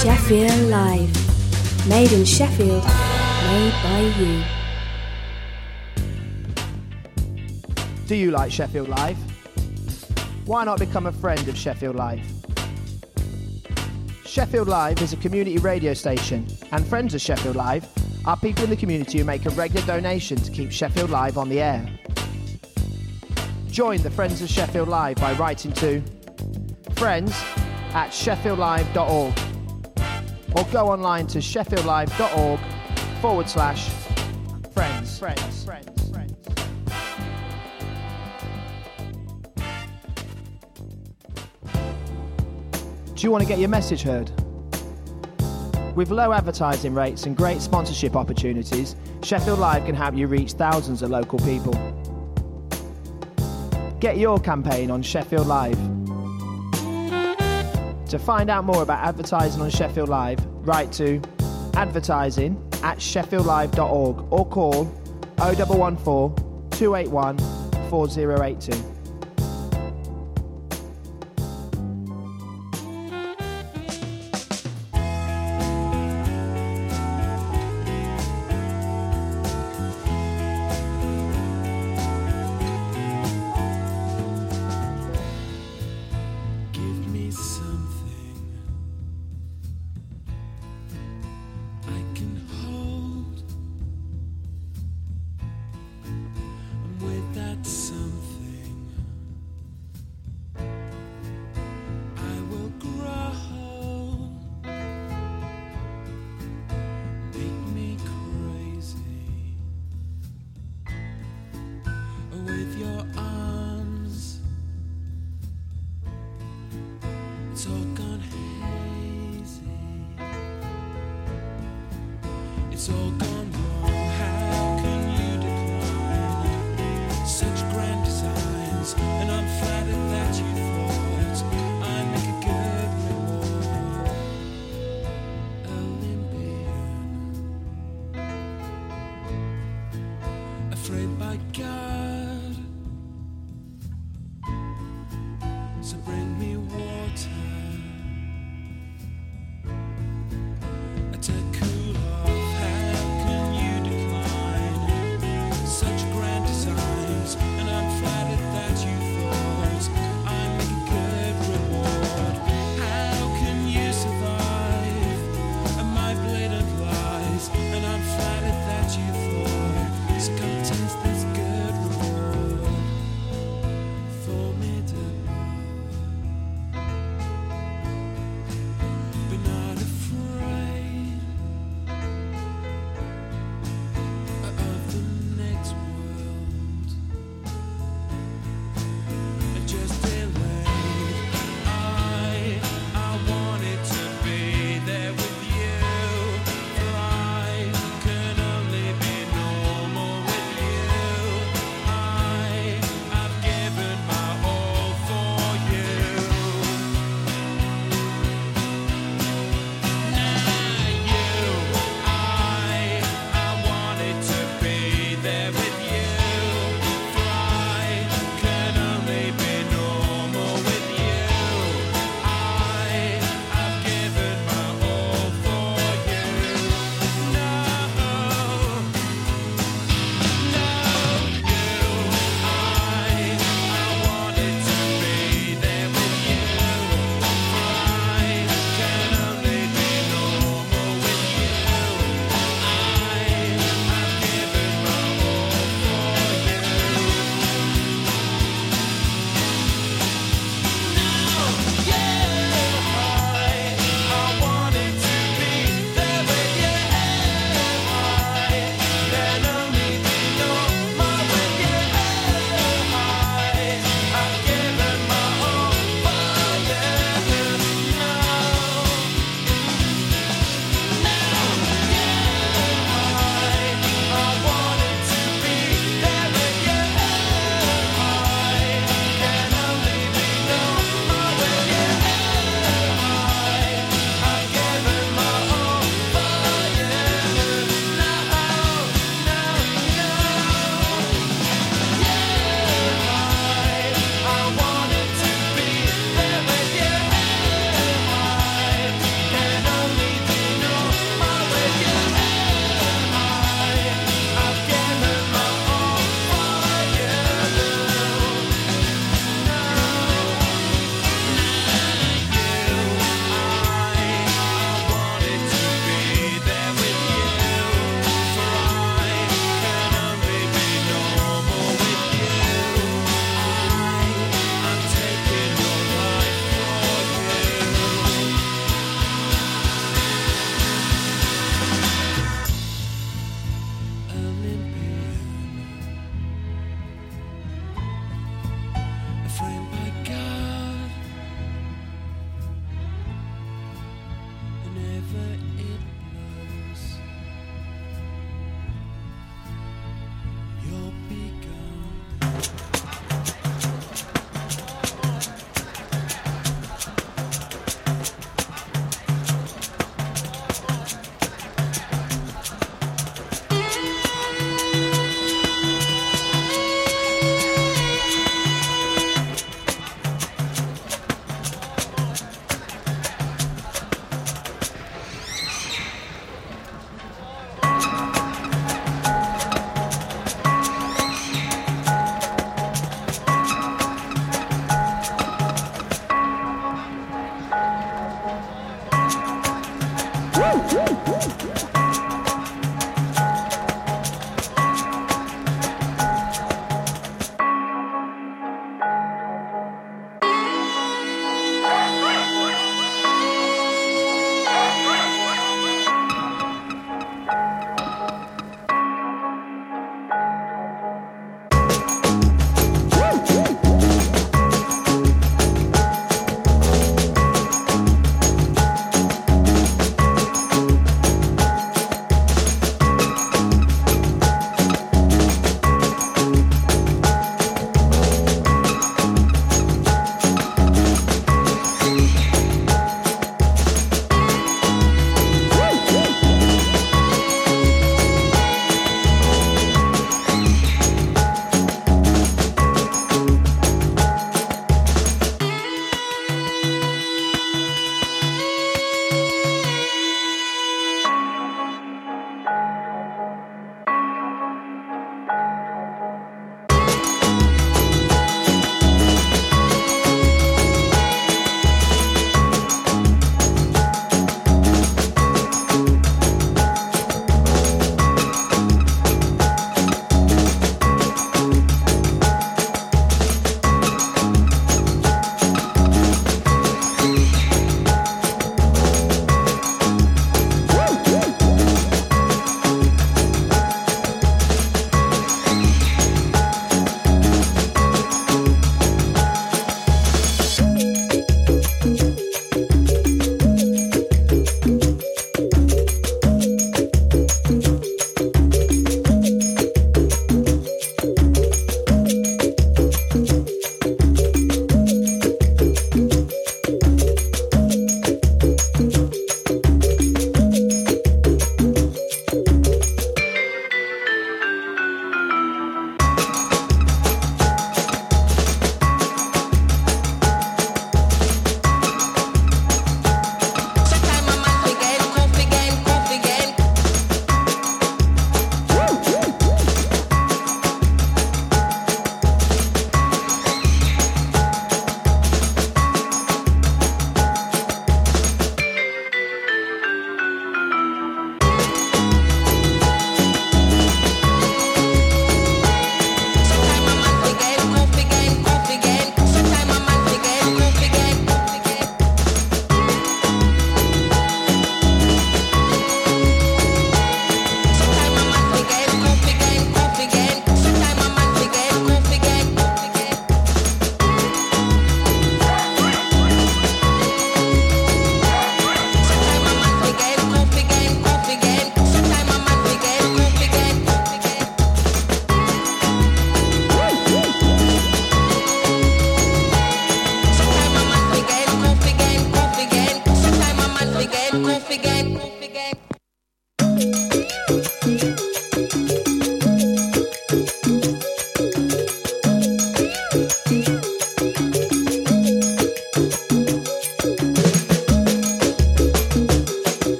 Sheffield Live. Made in Sheffield, made by you. Do you like Sheffield Live? Why not become a friend of Sheffield Live? Sheffield Live is a community radio station, and friends of Sheffield Live are people in the community who make a regular donation to keep Sheffield Live on the air. Join the Friends of Sheffield Live by writing to friends@sheffieldlive.org or go online to sheffieldlive.org/friends. Do you want to get your message heard? With low advertising rates and great sponsorship opportunities, Sheffield Live can help you reach thousands of local people. Get your campaign on Sheffield Live. To find out more about advertising on Sheffield Live, write to advertising@sheffieldlive.org or call 0114 281 4082. To cool off, how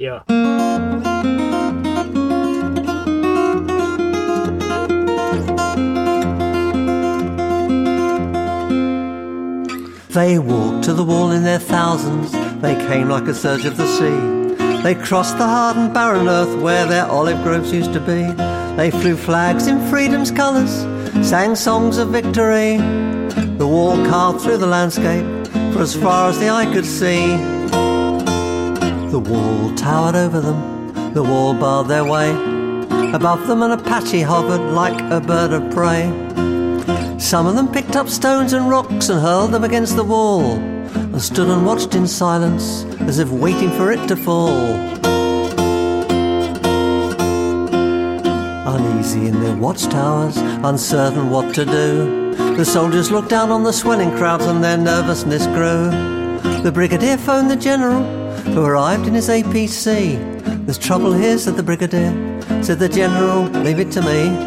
Yeah. They walked to the wall in their thousands. They came like a surge of the sea. They crossed the hard and barren earth where their olive groves used to be. They flew flags in freedom's colours, sang songs of victory. The wall carved through the landscape for as far as the eye could see. The wall towered over them, the wall barred their way. Above them an Apache hovered like a bird of prey. Some of them picked up stones and rocks and hurled them against the wall, and stood and watched in silence as if waiting for it to fall. Uneasy in their watchtowers, uncertain what to do, the soldiers looked down on the swelling crowds and their nervousness grew. The brigadier phoned the general, who arrived in his APC. "There's trouble here," said the brigadier. Said the general, "Leave it to me."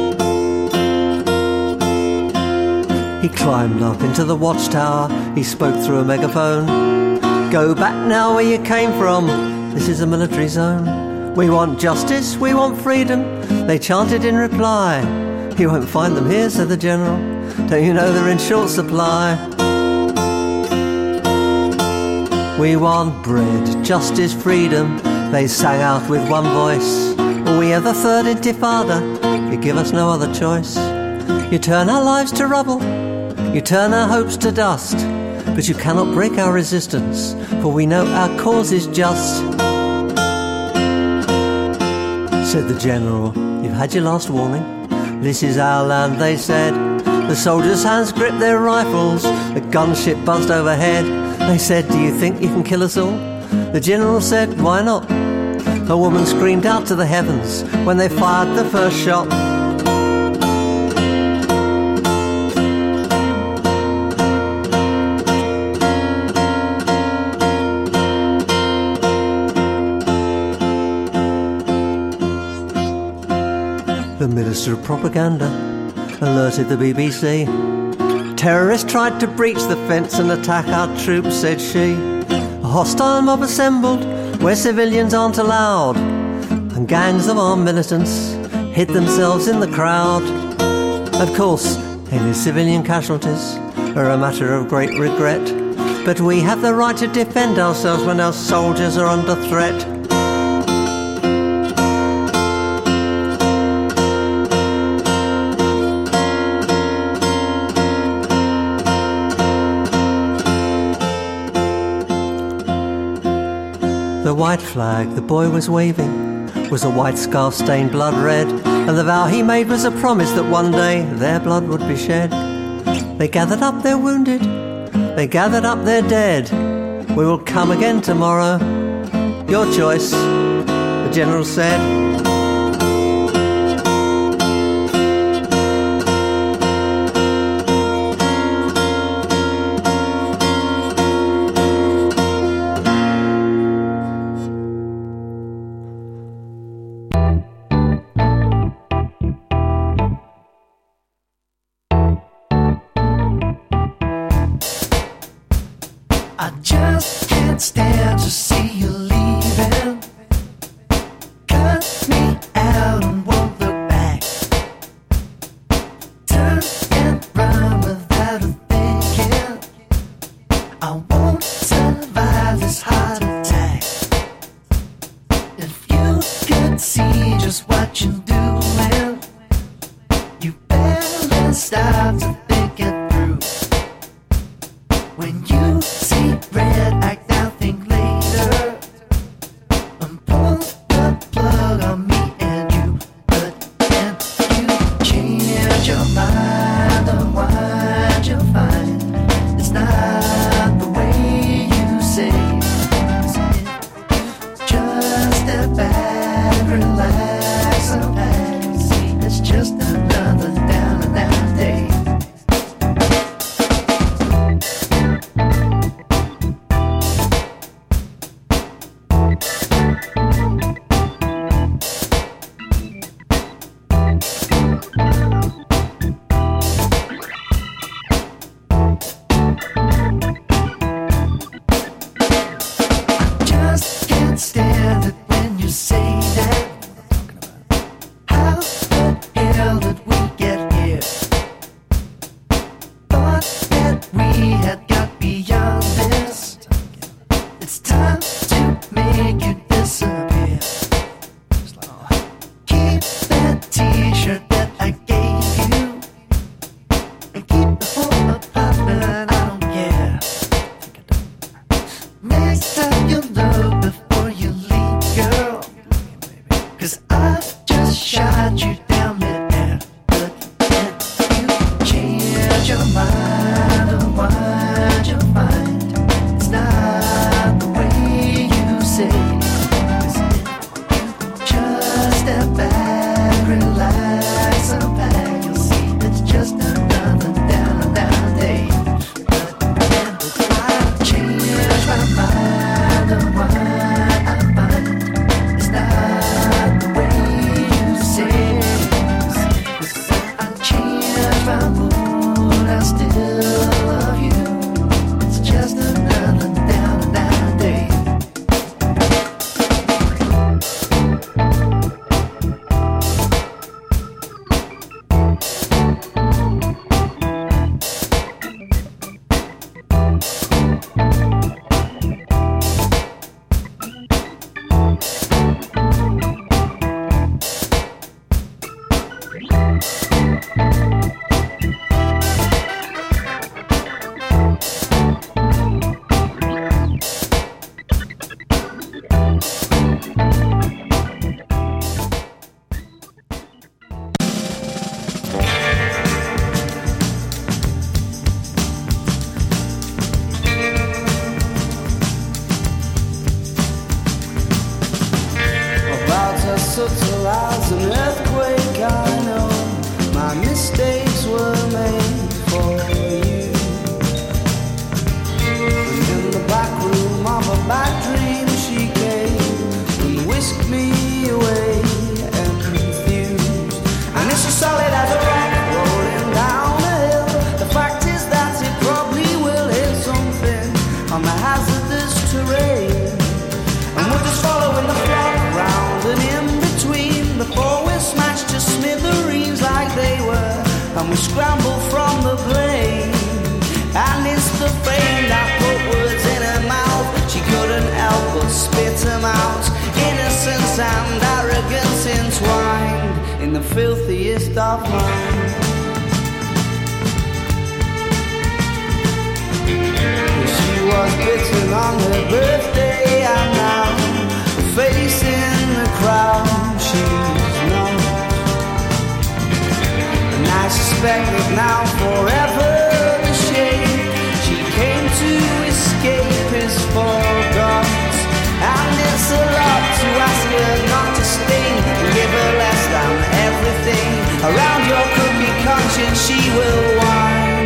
He climbed up into the watchtower, he spoke through a megaphone. "Go back now where you came from, this is a military zone. We want justice, we want freedom," they chanted in reply. "You won't find them here," said the general. "Don't you know they're in short supply?" "We want bread, justice, freedom," they sang out with one voice. "We are the third intifada, you give us no other choice. You turn our lives to rubble, you turn our hopes to dust, but you cannot break our resistance, for we know our cause is just." Said the general, "You've had your last warning. This is our land," they said. The soldiers' hands gripped their rifles, the gunship buzzed overhead. They said, "Do you think you can kill us all?" The general said, "Why not?" A woman screamed out to the heavens when they fired the first shot. The Minister of Propaganda alerted the BBC. "Terrorists tried to breach the fence and attack our troops," said she. "A hostile mob assembled where civilians aren't allowed, and gangs of armed militants hid themselves in the crowd. Of course, any civilian casualties are a matter of great regret, but we have the right to defend ourselves when our soldiers are under threat." The white flag the boy was waving was a white scarf stained blood red, and the vow he made was a promise that one day their blood would be shed. They gathered up their wounded, they gathered up their dead. "We will come again tomorrow, your choice," the general said. I just can't stand to see you leaving. Cut me 'cause I've just shot you down midair. But then you change your mind, and what you find, it's not the way you say. 'Cause if you just step back, relax, unpack, you'll see it's just another down day. But then I've changed my mind, and what I find, it's not the way you say. 'Cause I changed my mood, I still love you. It's just another down day. About as subtle as an earthquake, I know my mistakes were made for you. And in the back room of a bad dream, she came and whisked me away confused. And it's as solid as a rock rolling down a hill. The fact is that it probably will hit something on the hazardous terrain. And we're just following the flock round and in between before we're smashed to smithereens like they were. And we scramble from the plane. And it's the fame that put words in her mouth. She couldn't help but spit them out. Innocence and arrogance entwined in the filthiest of minds. She was bitten on her birthday, and now facing the crowd she's not. And I suspect that now forever the shame she came to escape is forgot. And it's a lot to ask her not to sting and give her less than everything. Around your cookie conscience she will whine.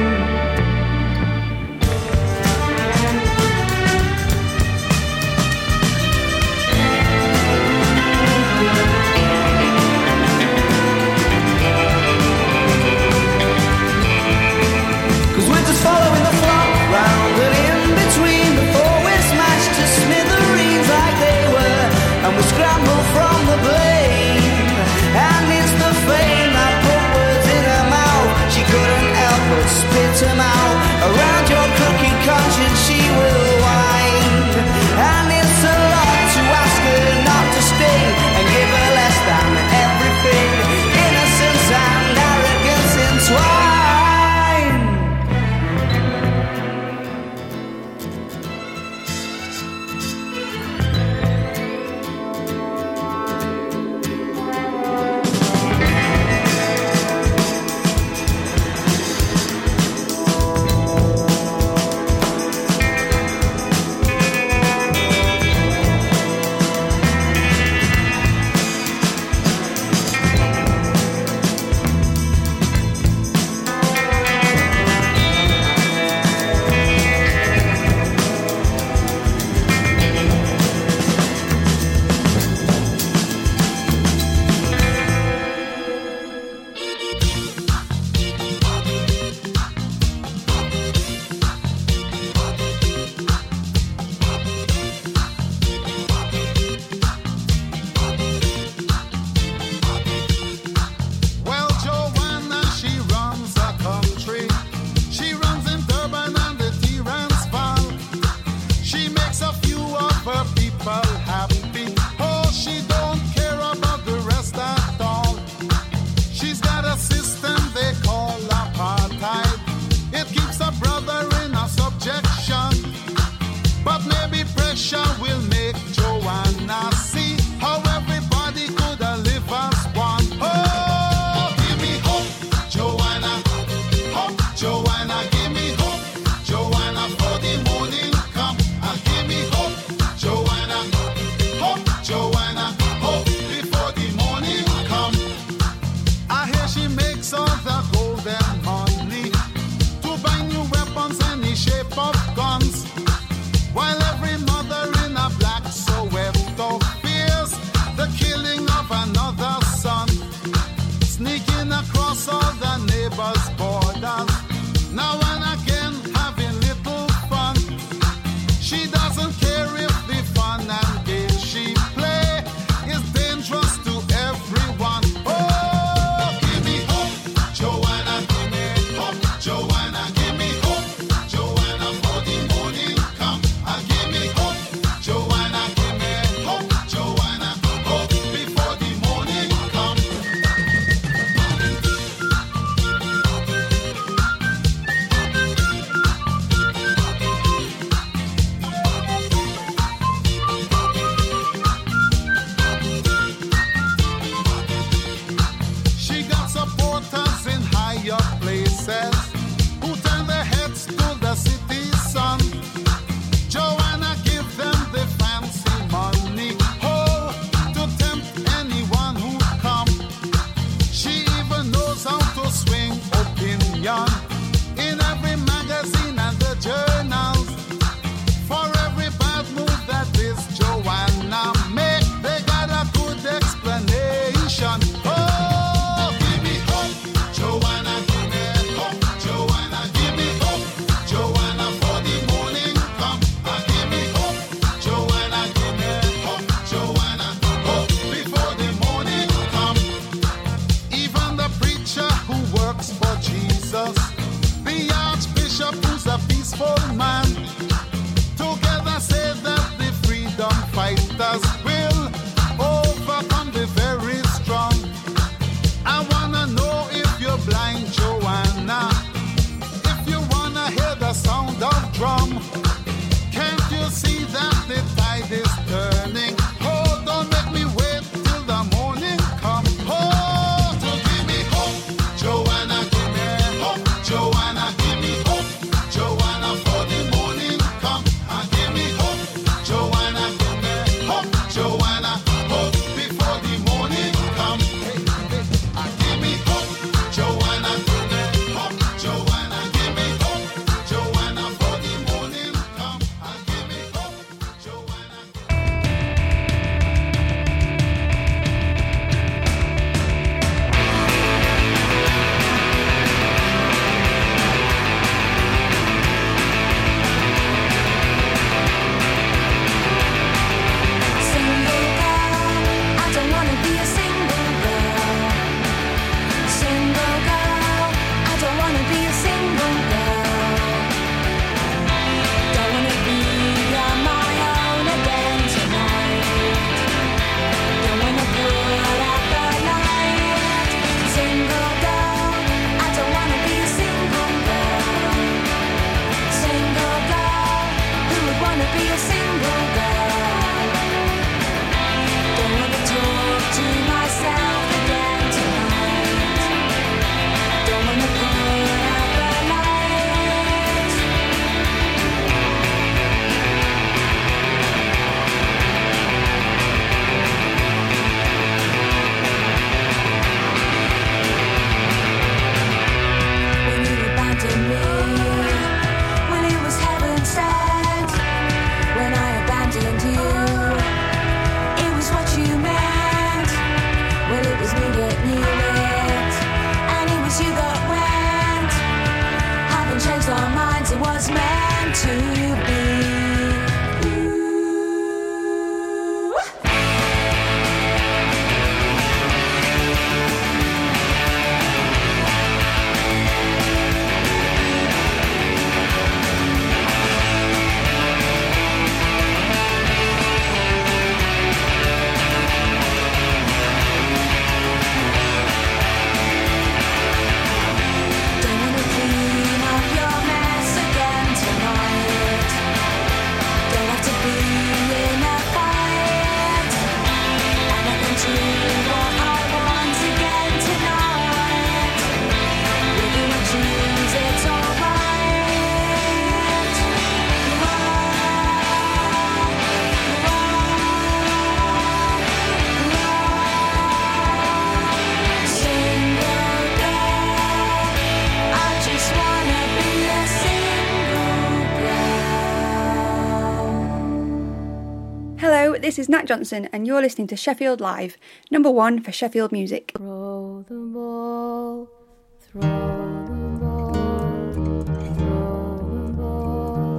this is Nat Johnson and you're listening to Sheffield Live, number 1 for Sheffield music. Throw the ball, throw the ball, throw the ball,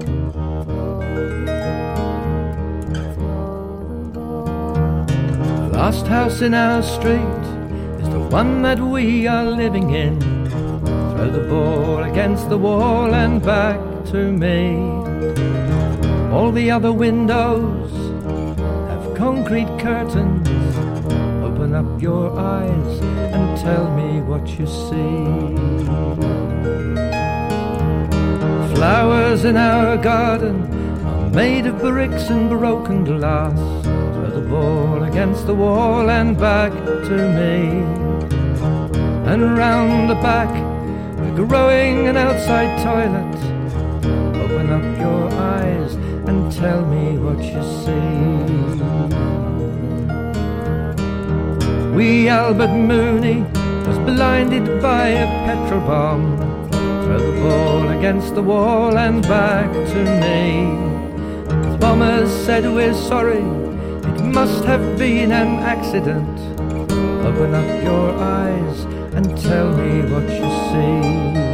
throw the ball. The last house in our street is the one that we are living in. Throw the ball against the wall and back to me. All the other windows have concrete curtains. Open up your eyes and tell me what you see. Flowers in our garden are made of bricks and broken glass. Throw the ball against the wall and back to me. And round the back we're growing an outside toilet. Open up your eyes and tell me what you see. Wee Albert Mooney was blinded by a petrol bomb. Throw the ball against the wall and back to me. The bombers said we're sorry, it must have been an accident. Open up your eyes and tell me what you see.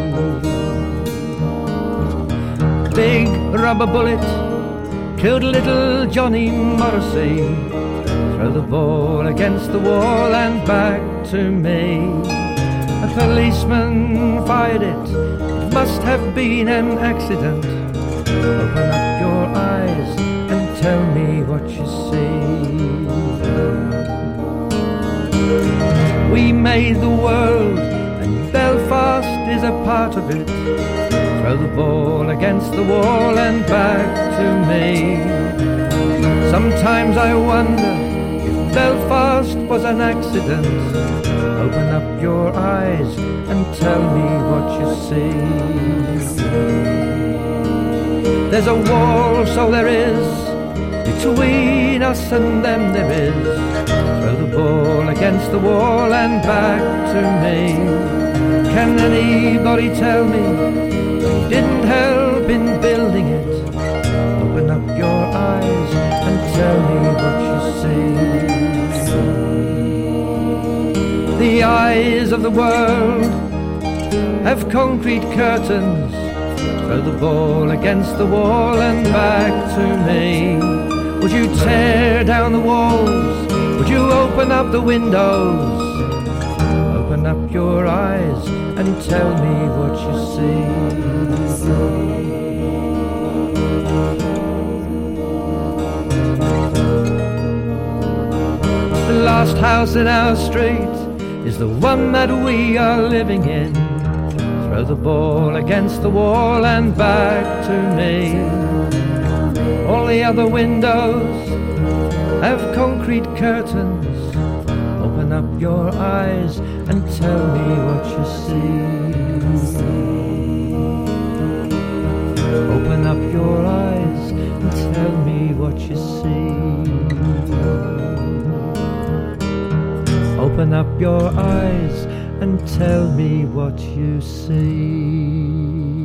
Big rubber bullet killed little Johnny Morrissey. Throw the ball against the wall and back to me. A policeman fired it, it must have been an accident. Open up your eyes and tell me what you see. We made the world and Belfast is a part of it. Throw the ball against the wall and back to me. Sometimes I wonder if Belfast was an accident. Open up your eyes and tell me what you see. There's a wall, so there is, between us and them there is. Throw the ball against the wall and back to me. Can anybody tell me they didn't help in building it? Open up your eyes and tell me what you see. The eyes of the world have concrete curtains. Throw the ball against the wall and back to me. Would you tear down the walls? Would you open up the windows? Open up your eyes and tell me what you see. The last house in our street is the one that we are living in. Throw the ball against the wall and back to me. All the other windows have concrete curtains. Open up your eyes and tell me what you see. Open up your eyes and tell me what you see. Open up your eyes and tell me what you see.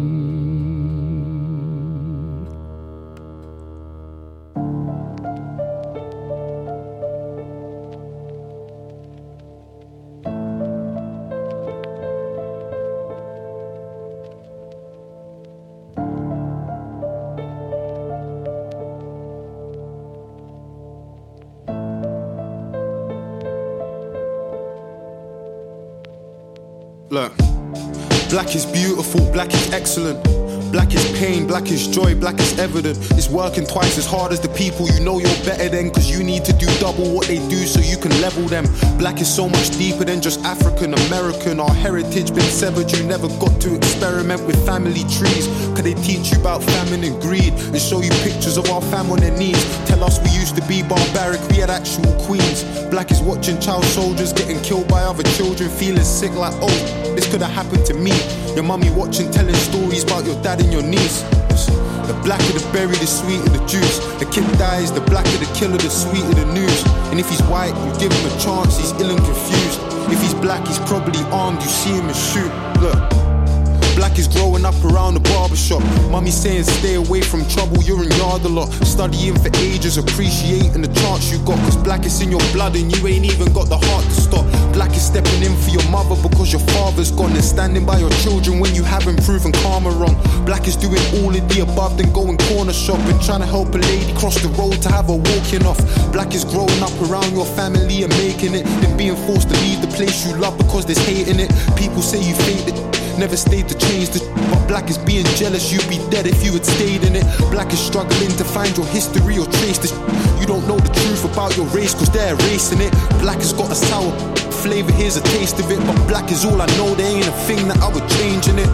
Look, black is beautiful, black is excellent. Black is pain, black is joy, black is evident. It's working twice as hard as the people you know you're better than, cause you need to do double what they do so you can level them. Black is so much deeper than just African American. Our heritage been severed, you never got to experiment with family trees. Cause they teach you about famine and greed and show you pictures of our fam on their knees. Tell us we used to be barbaric, we had actual queens. Black is watching child soldiers getting killed by other children, feeling sick like, oh, this could have happened to me. Your mummy watching, telling stories about your dad and your niece. The blacker the berry, the sweeter the juice. The kid dies, the blacker the killer, the sweeter the news. And if he's white, you give him a chance, he's ill and confused. If he's black, he's probably armed, you see him and shoot. Look, black Black is growing up around the barbershop. Mummy saying stay away from trouble, you're in yard a lot. Studying for ages, appreciating the chance you got. Cause black is in your blood and you ain't even got the heart to stop. Black is stepping in for your mother because your father's gone. And standing by your children when you haven't proven karma wrong. Black is doing all of the above, then going corner shopping. Trying to help a lady cross the road to have her walking off. Black is growing up around your family and making it. Then being forced to leave the place you love because there's hate in it. People say you faked it, never stayed to change the. But black is being jealous, you'd be dead if you had stayed in it. Black is struggling to find your history or trace this. You don't know the truth about your race cause they're erasing it. Black has got a sour flavor, here's a taste of it. But black is all I know, there ain't a thing that I would change in it.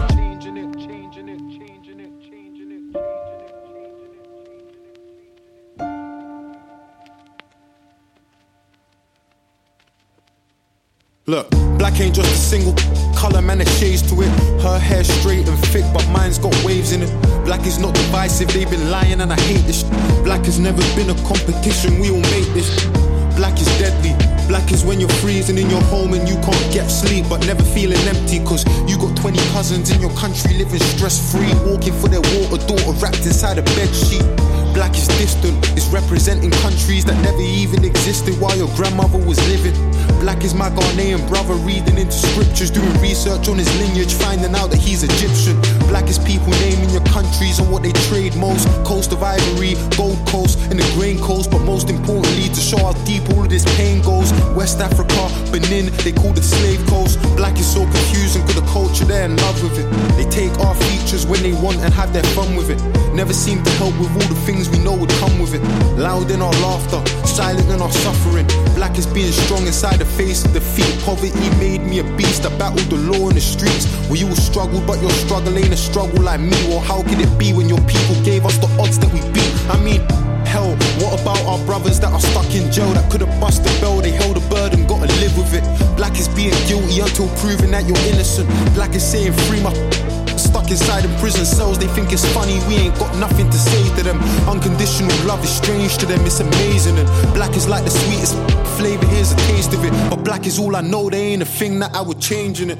Look, black ain't just a single colour, man, there's shades to it. Her hair straight and thick, but mine's got waves in it. Black is not divisive, they've been lying and I hate this. Black has never been a competition, we all make this. Black is deadly. Black is when you're freezing in your home and you can't get sleep, but never feeling empty cause you got 20 cousins in your country living stress-free, walking for their water daughter wrapped inside a bed sheet. Black is distant, it's representing countries that never even existed while your grandmother was living. Black is my Ghanaian brother reading into scriptures, doing research on his lineage, finding out that he's Egyptian. Black is people naming your countries and what they trade most. Coast of Ivory, Gold Coast, and the Grain Coast. But most importantly, to show how deep all of this pain goes. West Africa, Benin, they call it Slave Coast. Black is so confusing, cause the culture they're in love with it. They take our features when they want and have their fun with it. Never seem to help with all the things we know would come with it. Loud in our laughter, silent in our suffering. Black is being strong inside the face of defeat. Poverty made me a beast, I battled the law in the streets. Well, you will struggle, but your struggle ain't a struggle like me. Well, how could it be when your people gave us the odds that we beat? I mean, hell, what about our brothers that are stuck in jail that could've bust the bell? They held a burden, gotta live with it. Black is being guilty until proven that you're innocent. Black is saying free my stuck inside in prison cells. They think it's funny, we ain't got nothing to say to them. Unconditional love is strange to them, it's amazing. And black is like the sweetest flavor, here's a taste of it. But black is all I know, there ain't a thing that I would change in it.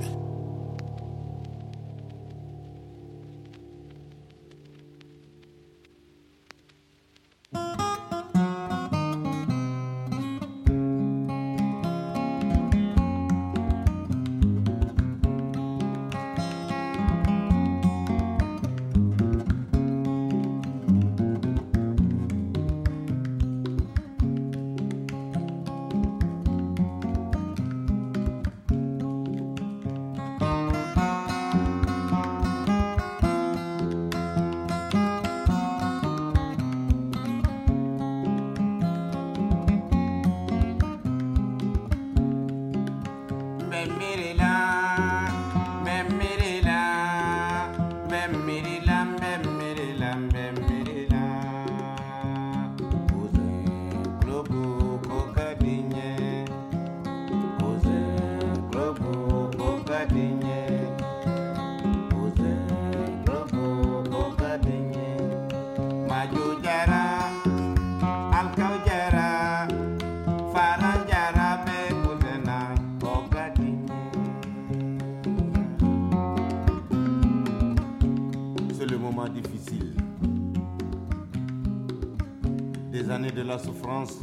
De la souffrance,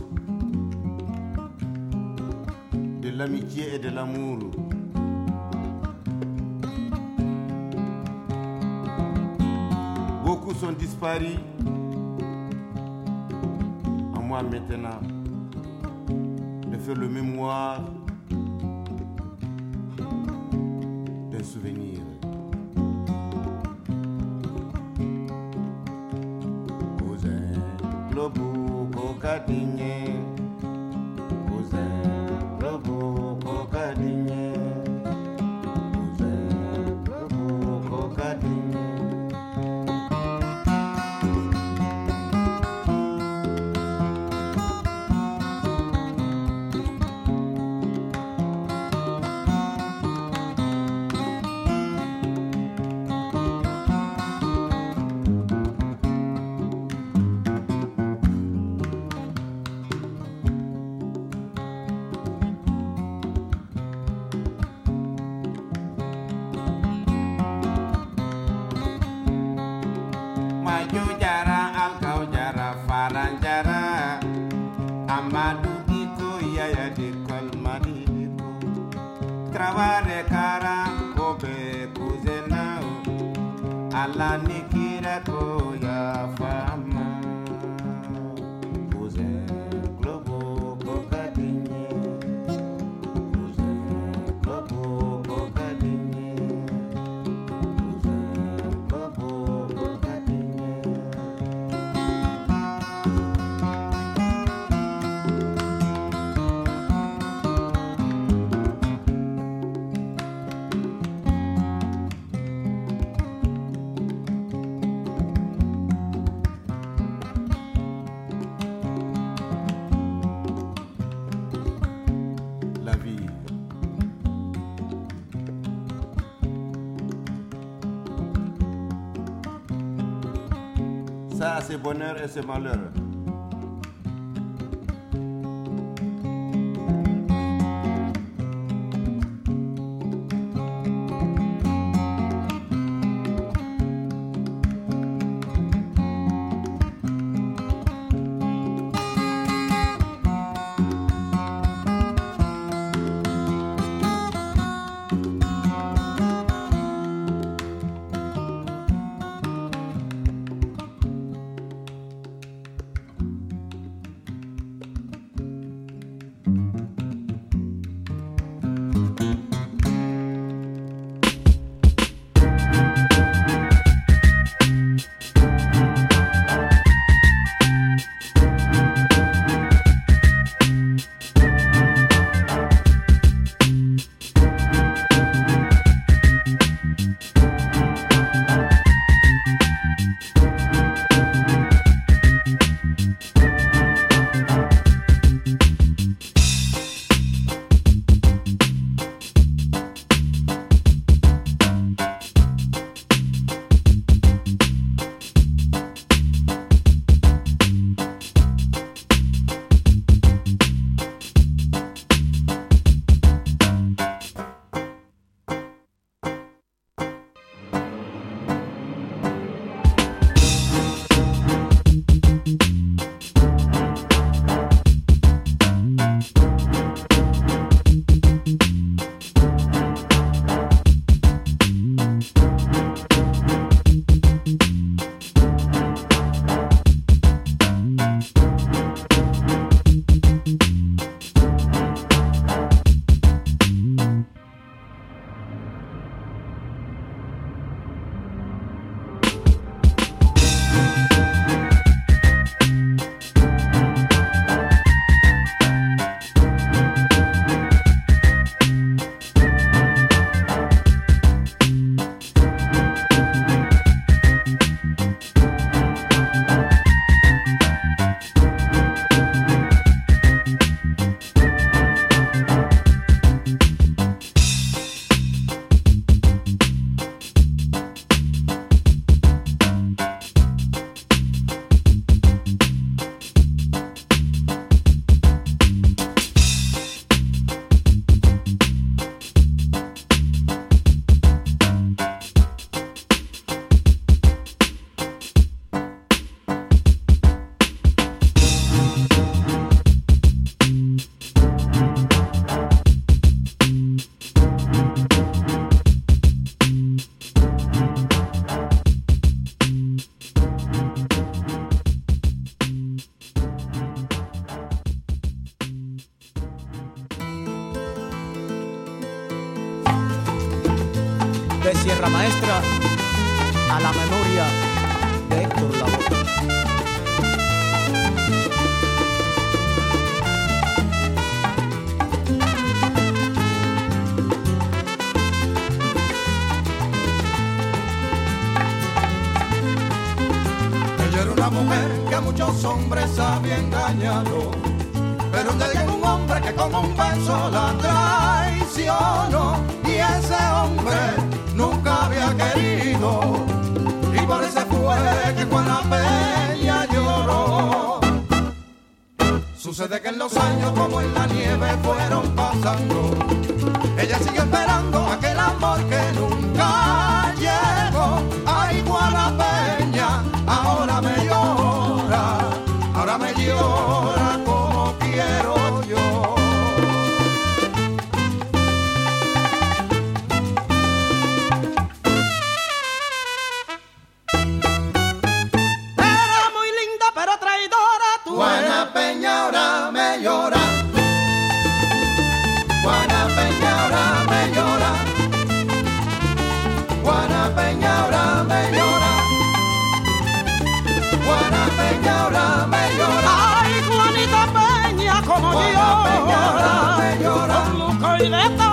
de l'amitié et de l'amour. Beaucoup sont disparus. À moi maintenant de faire le mémoire d'un souvenir. Kokadinye, cousin, Lobo, Kokadinye, cousin, Lobo, Kokadinye. Maju jara, alkau jara, faran jara. Amadu diko, yaya dikol madiko. Travare kara, kobe kuzenao. Ala nikira ko ya fama. Kuzen globo kokadinye. Kuzen globo kokadinye. Kuzen globo kokadinye. La vie. Ça, c'est bonheur et c'est malheur. de Sierra Maestra a la memoria de Héctor Lavoe. Ella era una mujer que a muchos hombres había engañado, pero donde llegó un hombre que con un beso la traicionó, y ese hombre nunca había querido, y por eso fue que Juana Peña lloró. Sucede que en los años como en la nieve fueron pasando, ella siguió esperando aquel amor que nunca llegó. Ay, Juana Peña, ahora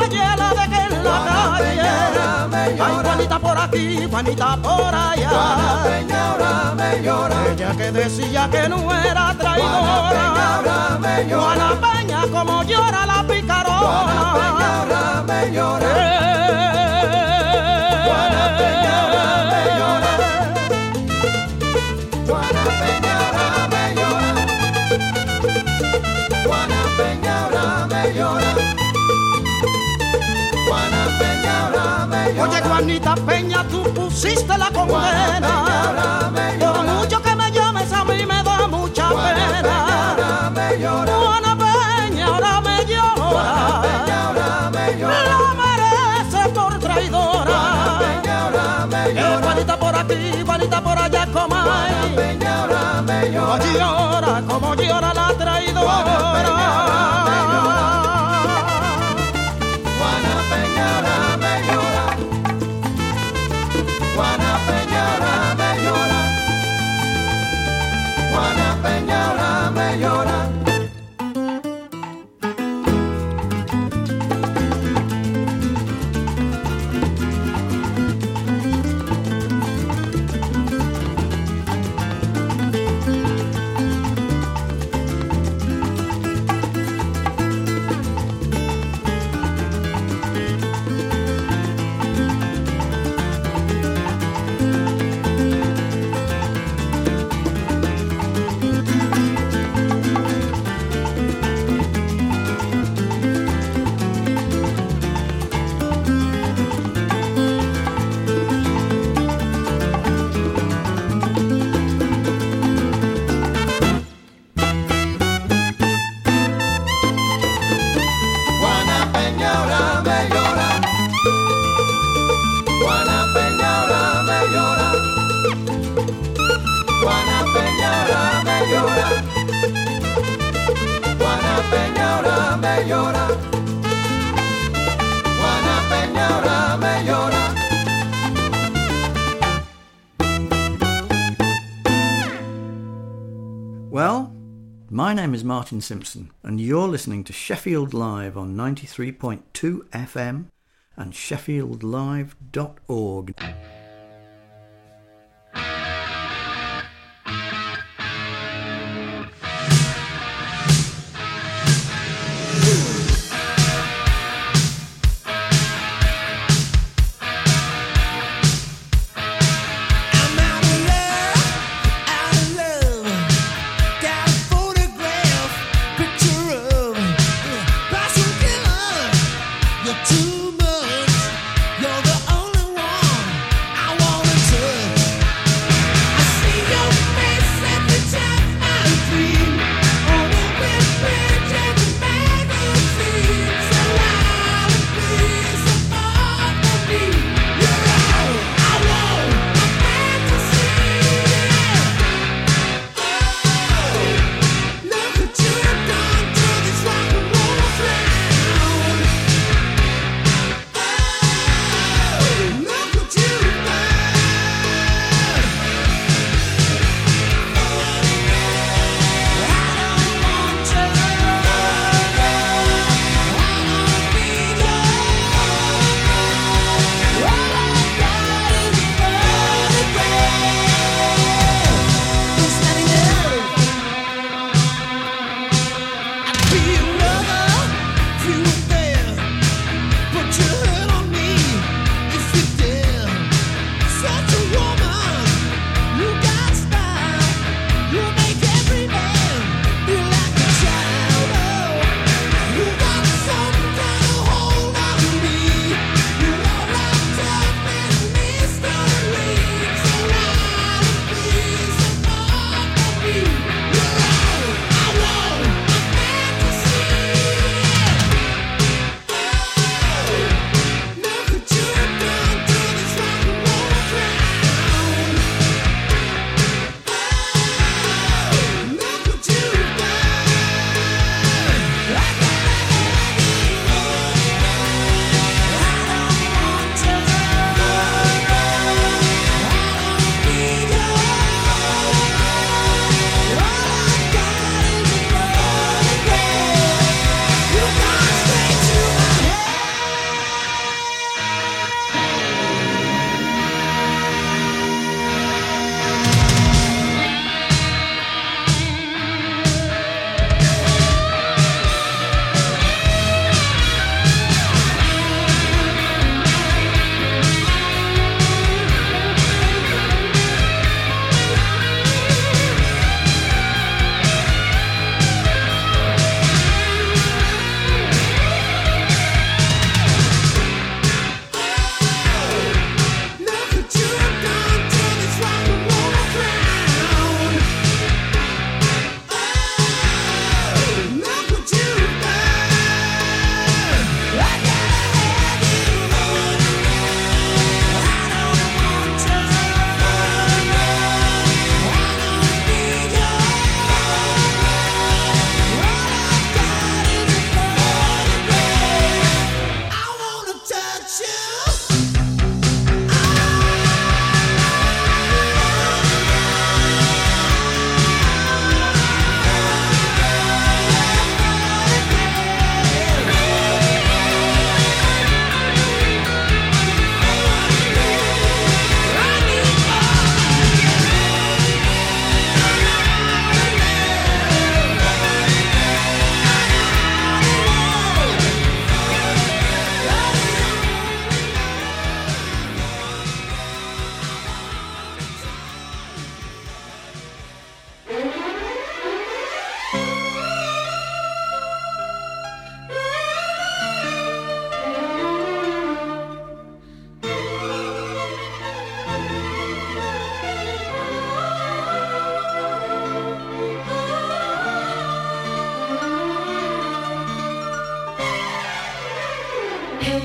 oye, la dejé en la calle. Ay, Juanita por aquí, Juanita por allá. Juana Peña ahora me llora. Ella que decía que no era traidora. Juana Peña como llora la picarona. Juana Peña ahora me llora. Juana Peña ahora me llora. Juana Peña ahora me llora. Juana Peña ahora me llora. Juana Peña ahora me llora. Oye, Juanita Peña, tú pusiste la condena. Por mucho que me llames a mí me da mucha pena. Juana Peña ahora me llora. La merece por traidora. Juanita por aquí, Juanita por allá, como hay. Como llora la traidora. Well, my name is Martin Simpson, and you're listening to Sheffield Live on 93.2 FM and sheffieldlive.org. Too much, you're the only one I wanna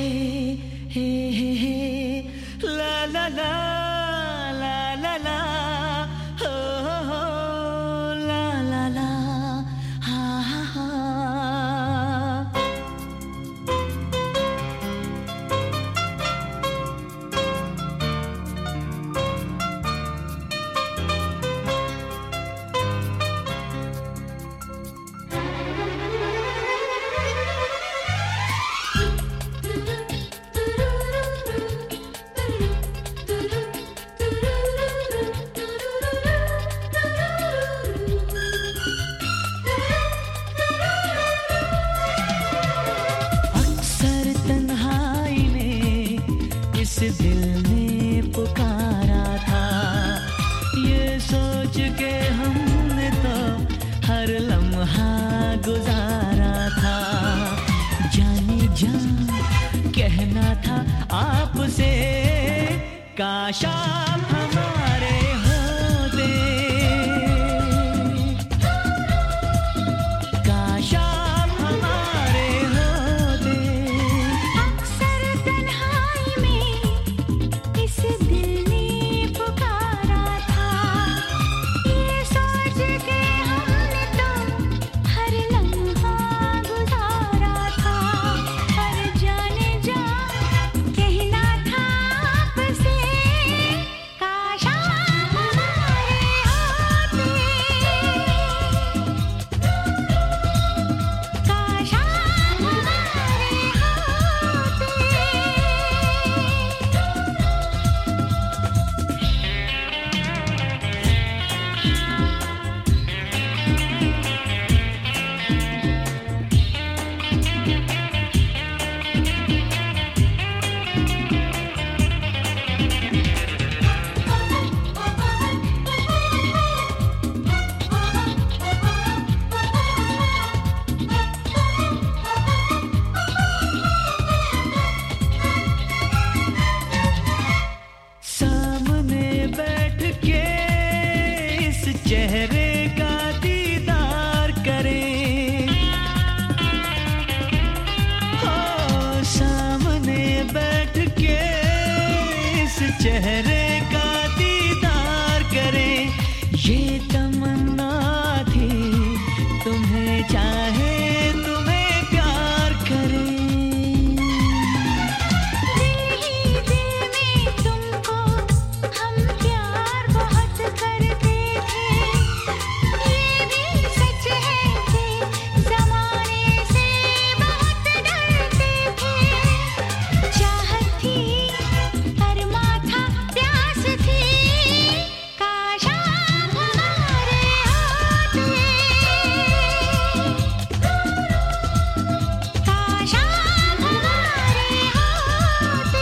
काश आप हमारे होते, काश आप हमारे होते। अक्सर तन्हाई में इस दिल ने पुकारा था, ये सोच के हमने तो हर लम्हा गुजारा था। पर जाने जा कहना था आपसे, काश आप हमारे होते, काश आप हमारे होते। सामने बैठ के इस चेहरे का दीदार करें, हो सामने बैठ के इस चेहरे का दीदार करें। ये तमन्ना थी तुम्हें चाहे तुम्हें प्यार करें। दिल ही दिल में तुमको हम प्यार बहुत करते थे, ये भी सच है कि ज़माने से बहुत डरते थे। चाहत थी, अरमा था, प्यास थी, काश आप हमारे होते, काश आप हमारे होते।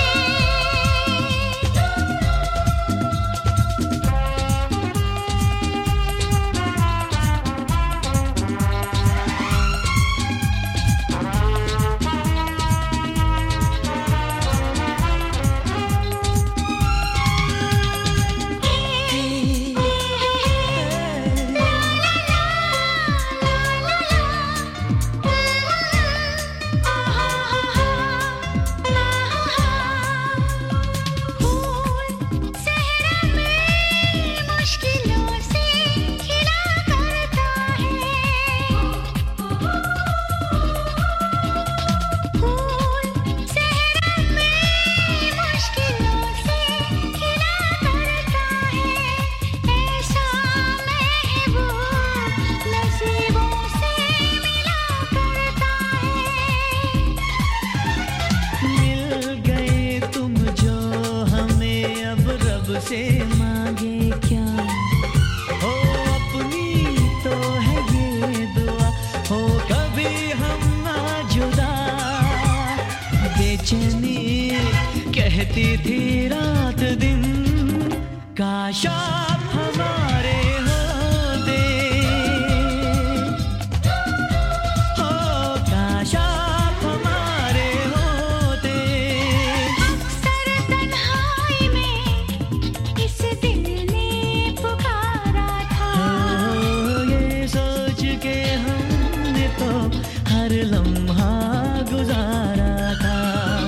फूल सहरा में मुश्किलों से खिला करता है, फूल सहरा में मुश्किलों से खिला करता है। ऐसा महबूब नसीबों से मिला करता है। मिल गए तुम जो हमें, अब रब से मांगे क्या। हो अपनी तो है ये दुआ, हो कभी हम ना जुदा। बेचैनी कहती थी रात दिन, काश